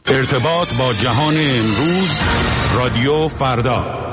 ارتباط با جهان امروز، رادیو فردا.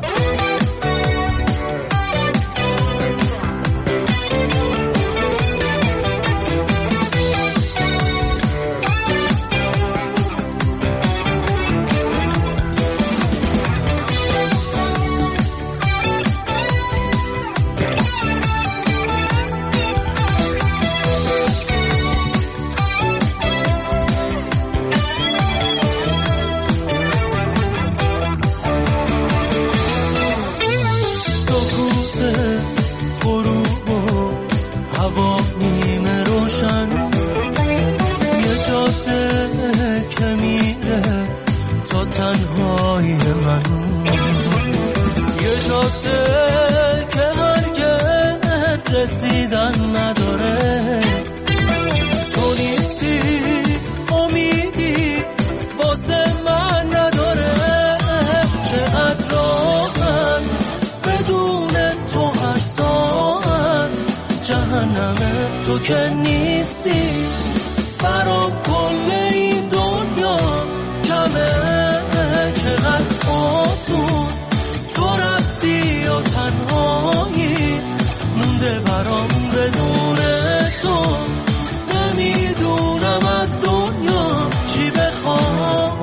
تو که نیستی برام کل این دنیا کمه، چقدر آسون تو رفتی و تنهایی مونده برام بدون تو، نمیدونم از دنیا چی بخوام.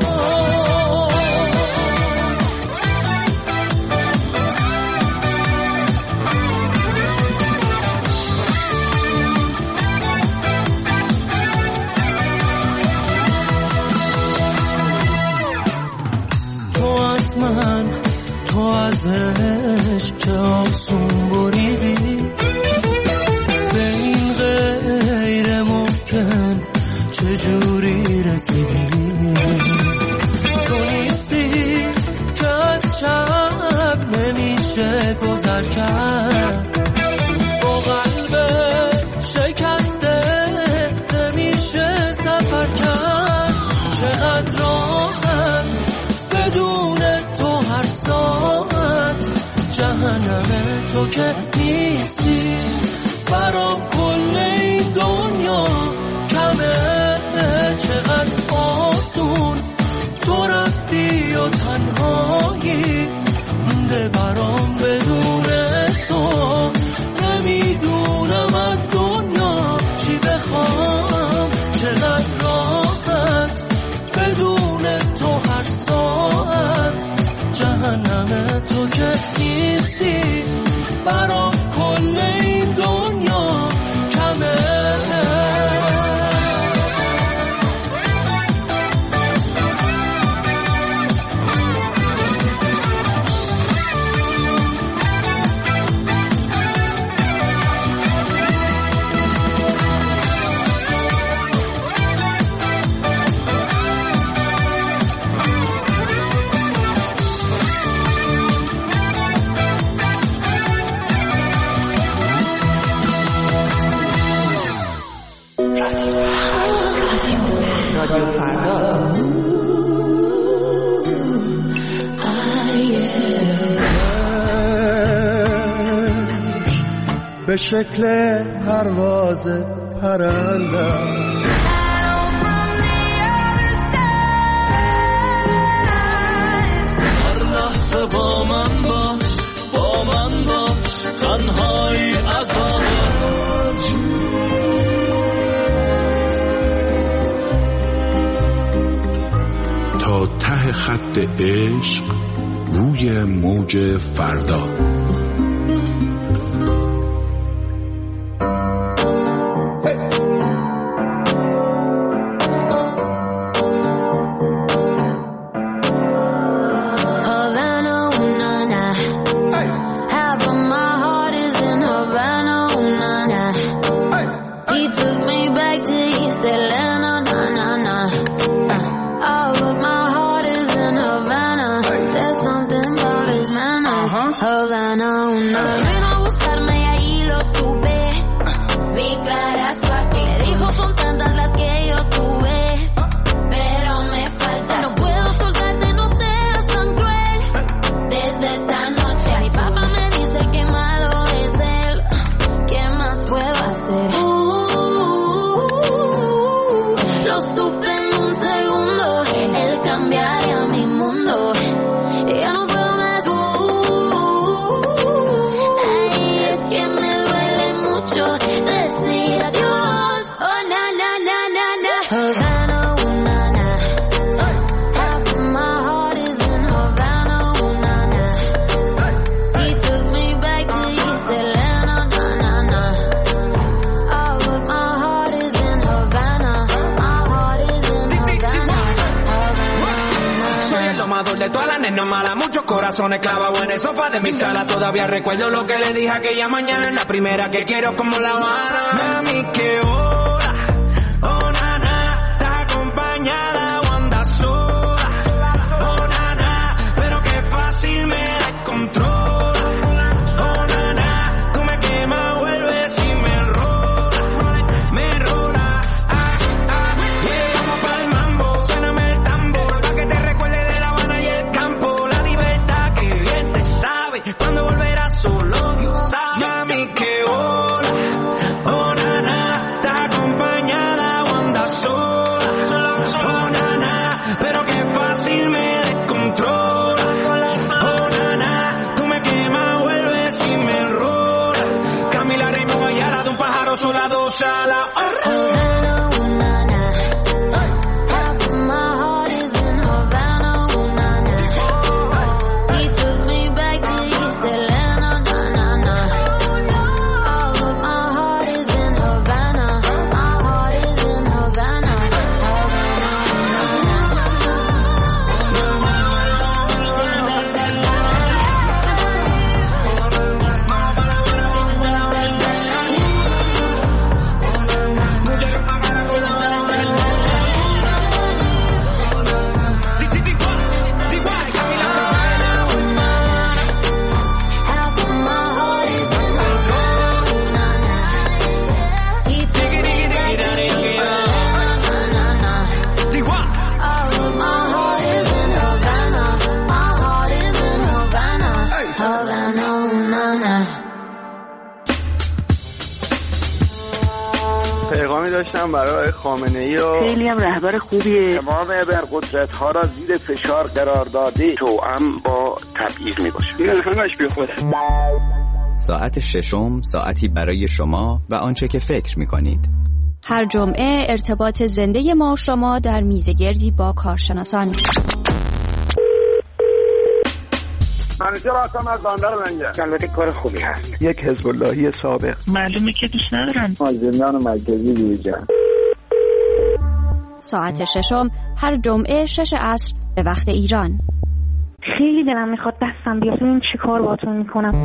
تو از عشق چه آسون بریدی، به این غیر ممکن چجوری رسیدی. تو نیستی که از شب نمیشه گذر کرد، با قلب شکسته نمیشه سفر کرد. چقدر راحت بدون تو هر ساعت، جهنم تو که نیستی برام کل این دنیا کمه، چقدر آسون تو رفتی و تنهایی مونده برام بدون تو، نمیدونم از دنیا چی بخوام. چقدر راحت بدون تو هر ساعت، جهنم تو که نیستی برام کل این دنیا کمه. به شکل پرواز پرنده هر لحظه با من باش، با من باش، تنهایی عذابت. تا ته خط عشق روی موج فردا. Havana. un segundo, él cambiaría mi mundo. Ya no puedo más tú. Ay, es que me duele mucho decir adiós. Oh, na, na, na, na, na. Havana, oh, na, na. Half of my heart is in Havana, oh, na, na. He took me back to East Atlanta, na, na, na. All of my heart is in Havana. My heart is in Havana. Soy el domador de todas las nenas malas, muchos corazones clavados en el sofá de mi sala. Todavía recuerdo lo que le dije aquella mañana, la primera que quiero como La Habana. Mami, qué hora, oh nana, está acompañada o anda sola, oh nana, pero qué fácil me descontrola, oh nana, tú me quemas, vuelves y me rola, llegamos pa'l mambo, suéname el tambor, pa' que te recuerde de La Habana y el campo, la libertad que bien te sabe, cuando volverás solo Dios sabe. Mami, qué hora, oh nana, está acompañada o anda sola, oh nana, pero qué fácil me descontrola, oh nana, tú me quemas, vuelves y me rola. Camila Raymond Ayala, de un pájaro sola, dos alas. Havana, oh, na, na. Half of my heart is in Havana, oh, na, na. He took me back to East Atlanta, na, na, na. All of my heart is in Havana. My heart is in Havana. Half of my heart is in Havana, oh, na, na. He took me back to East Atlanta, na, na, na. All of my heart is in Havana. My heart is in Havana. Havana, oh, na, na. پیغامی داشتم برای خامنه‌ای و خیلی هم رهبر خوبیه. تمام ابرقدرت‌ها را زیر فشار قرار داده توأم با تبعیض میباشه. این همش بیخوده. ساعت ششم، ساعتی برای شما و آنچه که فکر می‌کنید. هر جمعه ارتباط زنده ما و شما در میزگردی با کارشناسان. منیجر هستم از بندر منجر. البته کار خوبی هست. یک حزب اللهی سابق. معلومه که دوست ندارن. زندان مرکزی بیرجان. ساعت ششم هر جمعه 6 عصر به وقت ایران. خیلی دلم میخواد دستم بیاد ببین چی کار باهاتون میکنم.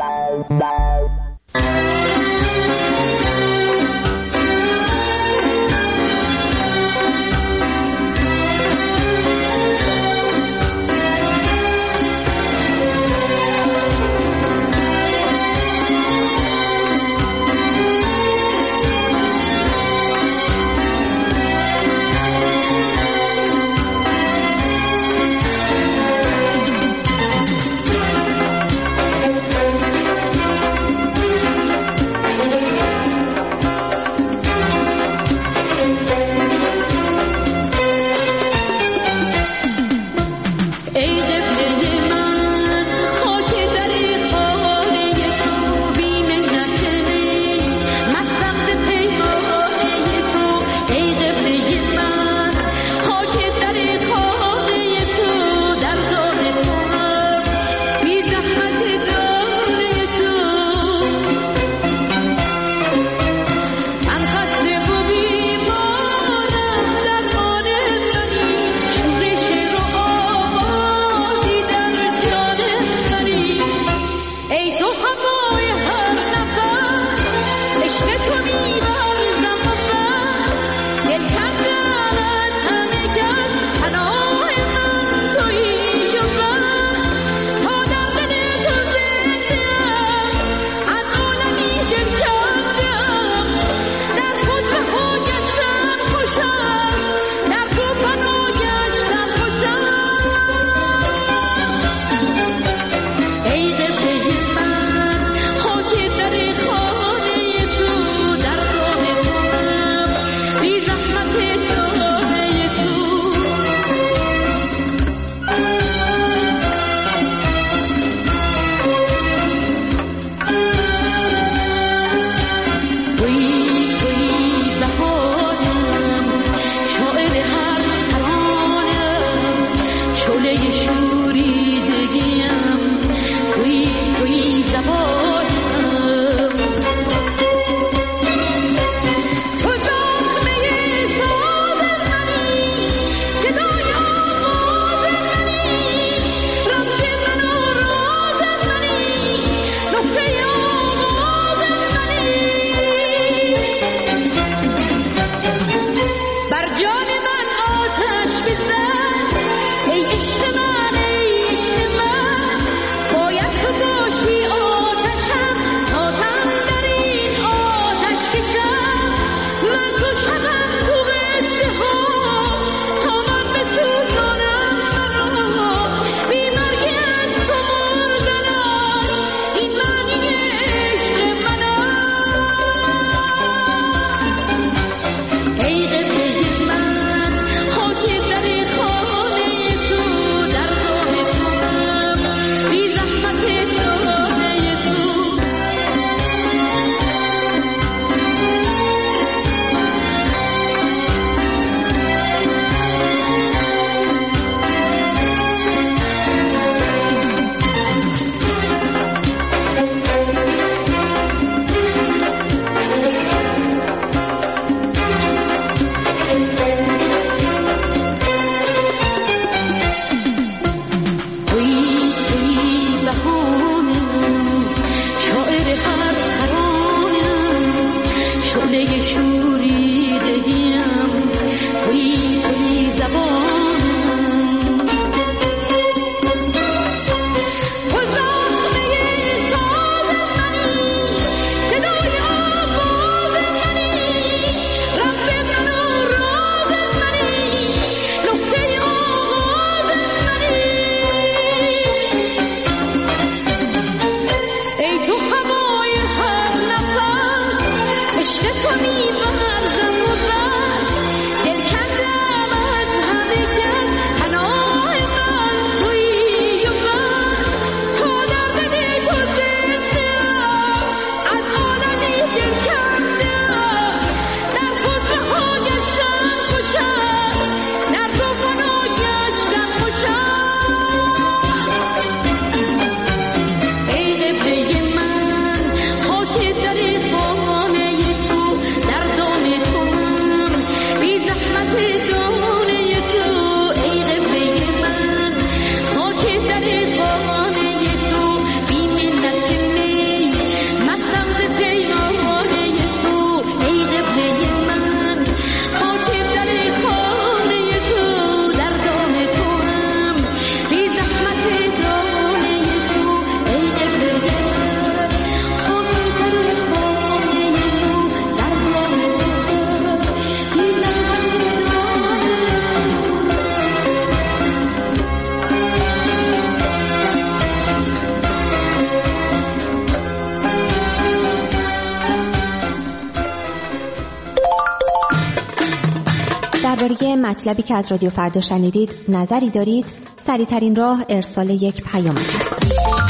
درباره مطلبی که از رادیو فردا شنیدید نظری دارید؟ سریع‌ترین راه ارسال یک پیام است.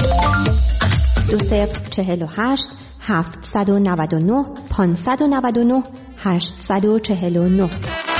2048 799 599 849.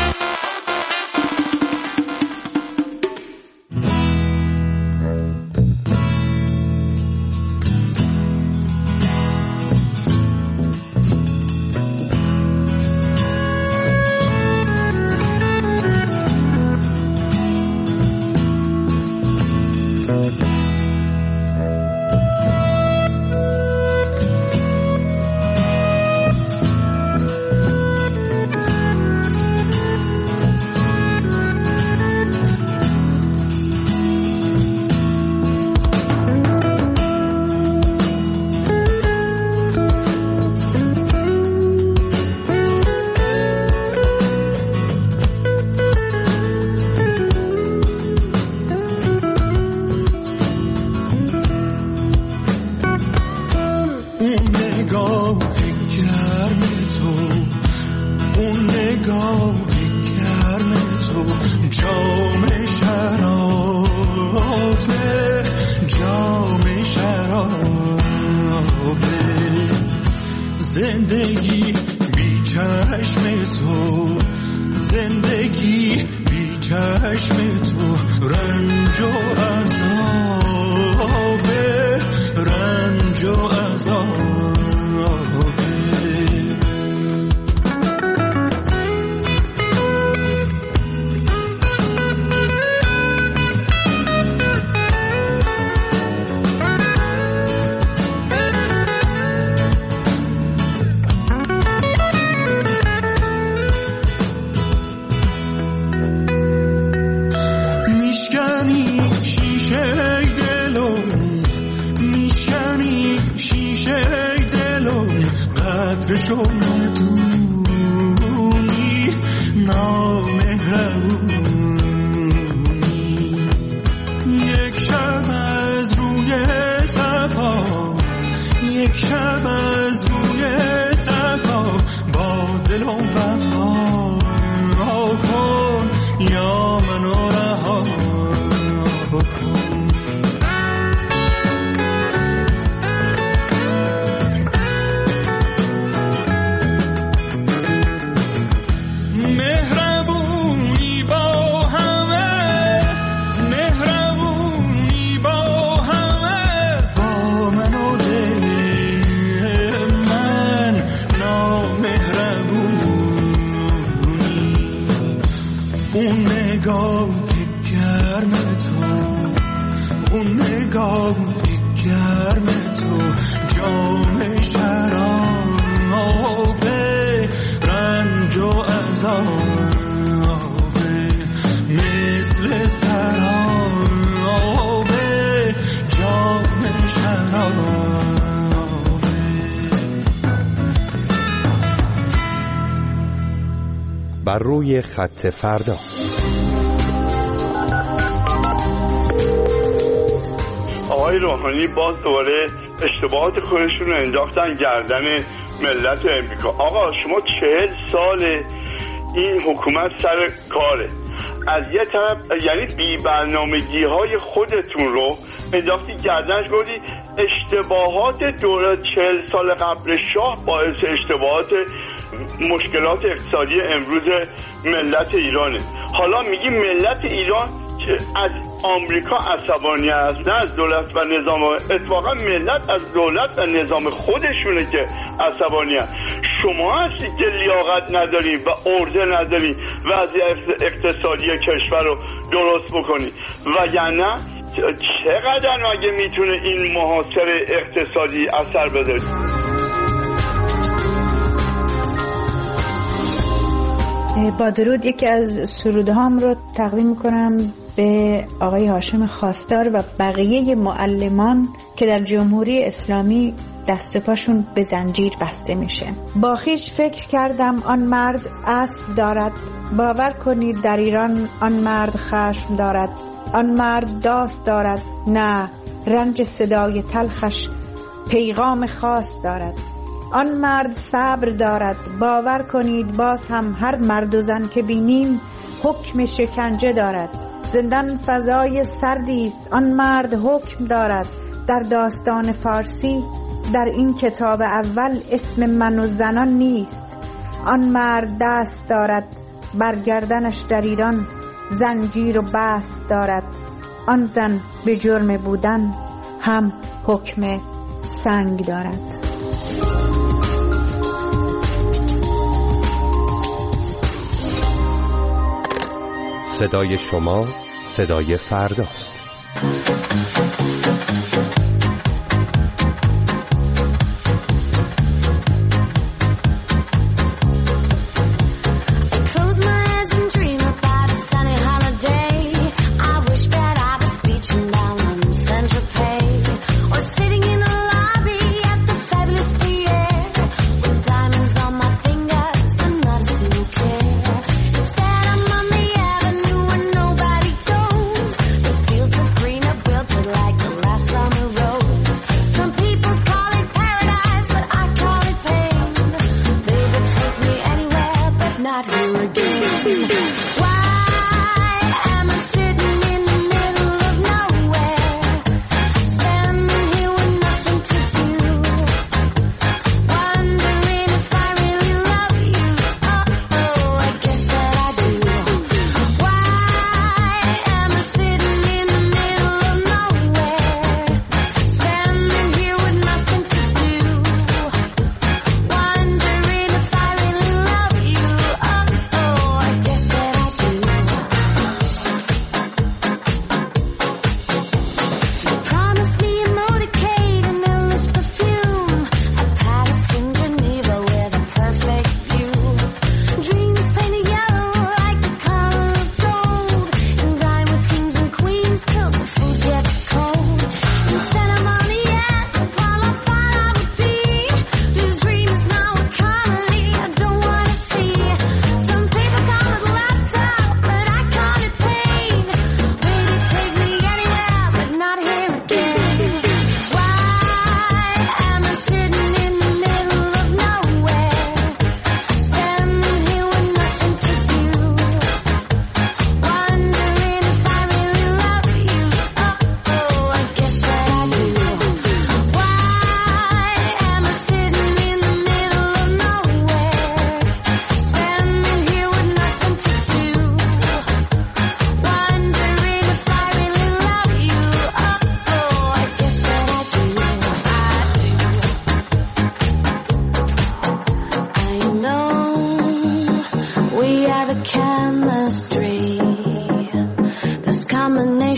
زندگی بی چشم تو، زندگی بی چشم تو، رنج و میشکنی شیشه دلو، میشکنی شیشه دلو، قدرشو ندونی نامهربونی. یک شب از روی صفا، یک شب از روی صفا، با دل و وفا کن یا منو رها کن. مهربونی با همه، مهربونی با همه، با من و دل من نامهربونی. اون نگاه گرم تو، اون نگاه گرم تو، جام شراب رنج و عذاب، مثل سراب جام شراب. بر روی خط فردا. آقای روحانی باز دوباره اشتباهات خودشون رو انداختن گردن ملت امریکا. آقا شما 40 سال این حکومت سر کاره، از یه طرف یعنی بی برنامگی های خودتون رو انداختی گردنش، گفتید اشتباهات دوره 40 سال قبل شاه باعث اشتباهات مشکلات اقتصادی امروز ملت ایرانه. حالا میگی ملت ایران که از آمریکا عصبانی است، نه از دولت و نظام. اتفاقا ملت از دولت و نظام خودشونه که عصبانی است. شما هستی که لیاقت نداری و عرضه نداری وضعیت اقتصادی کشور رو درست بکنی، وگرنه چقدر مگه میتونه این محاصره اقتصادی اثر بذاره؟ با درود یکی از سرودهام رو تقدیم میکنم به آقای هاشم خواستار و بقیه معلمان که در جمهوری اسلامی دست و پاشون به زنجیر بسته میشه. با خویش فکر کردم آن مرد اسب دارد، باور کنید در ایران آن مرد خشم دارد. آن مرد داست دارد، نه رنج صدای تلخش پیغام خاص دارد. آن مرد صبر دارد، باور کنید باز هم هر مرد و زن که بینیم حکم شکنجه دارد. زندان فضای سردی است، آن مرد حکم دارد. در داستان فارسی در این کتاب اول اسم من و زنان نیست. آن مرد دست دارد، برگردنش در ایران زنجیر و بست دارد. آن زن به جرم بودن هم حکم سنگ دارد. صدای شما صدای فرداست. Green up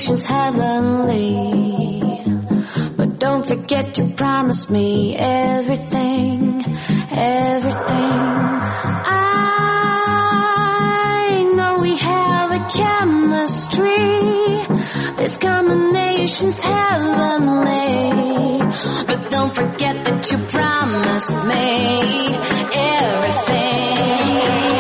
nations heavenly. But don't forget you promised me everything, everything. I know we have a chemistry. This combination's heavenly. But don't forget that you promised me everything.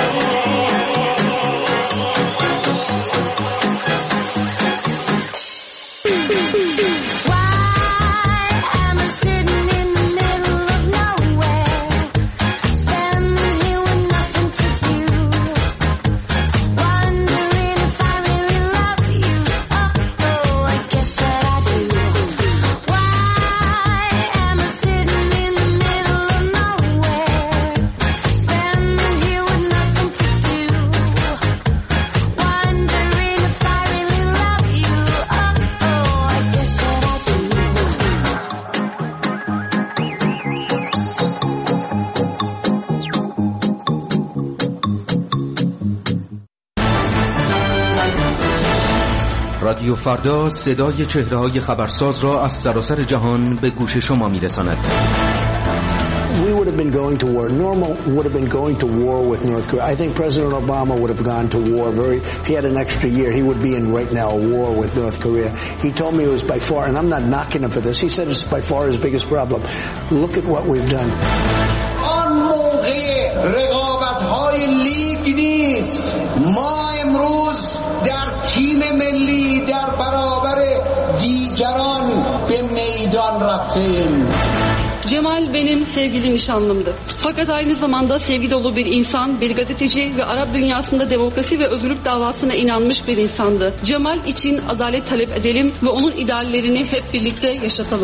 رادیو فردا صدای چهره‌های خبرساز را از سراسر جهان به گوش شما می‌رساند. We would have been going to war. Normal would have been going to war with North Korea. I think President Obama would have gone to war. If he had an extra year, he would be in right now a war with North Korea. He told me it was by far, and I'm not knocking him for this, he said it's by far his biggest problem. Look at what we've done. آن موقع رقابت‌های لیگ نیست. ما امروز در تیم ملی در برابر دیگران به میدان رفتیم. Cemal benim sevgili nişanlımdı. Fakat aynı zamanda sevgi dolu bir insan, bir gazeteci ve Arap dünyasında demokrasi ve özgürlük davasına inanmış bir insandı. Cemal için adalet talep edelim ve onun ideallerini hep birlikte yaşatalım.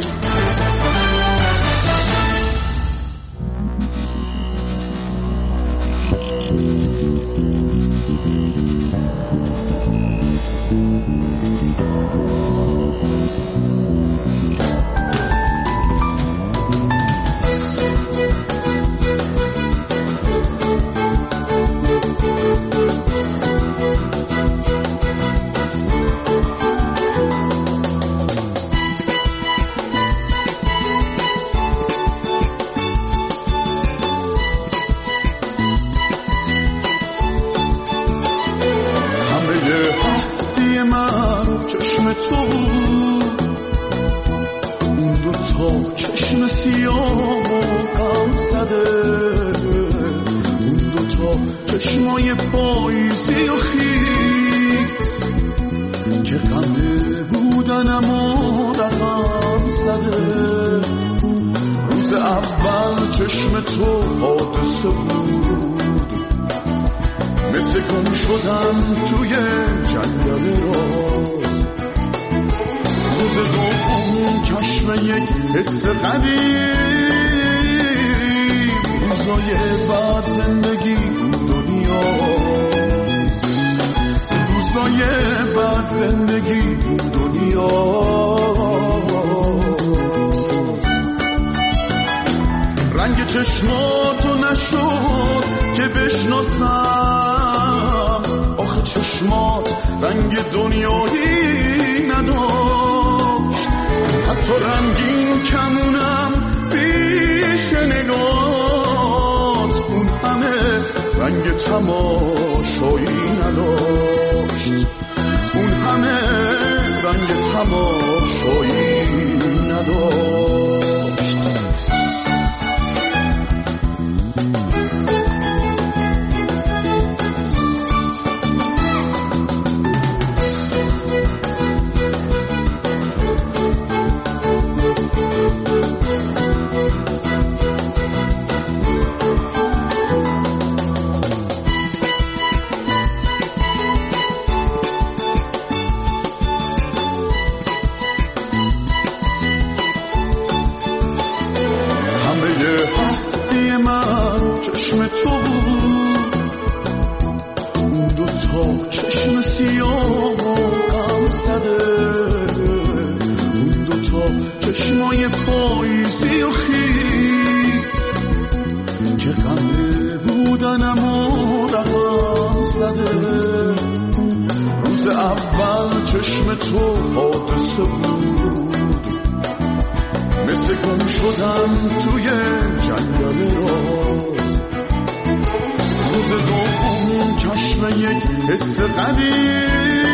چشم تو حادثه بود، مثل گم شدم توی جنگل راز. روز دوم کشف یک حس قدیم،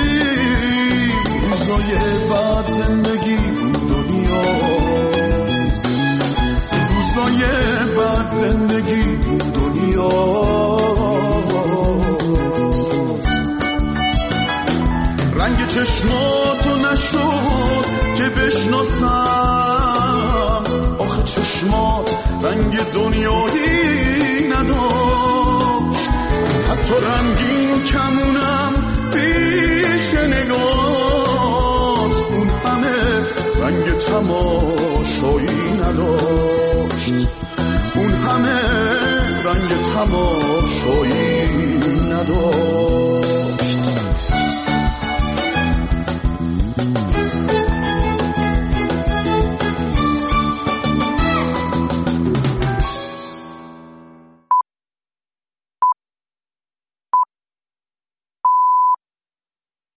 روزای بعد زندگی بود دنیاز، روزای بعد زندگی بود دنیاز. رنگ چشماتو نشد که بشناسم، آخه چشمات رنگ دنیایی نداشت، حتی رنگین کمونم پیش نگاه، اون همه رنگ تماشایی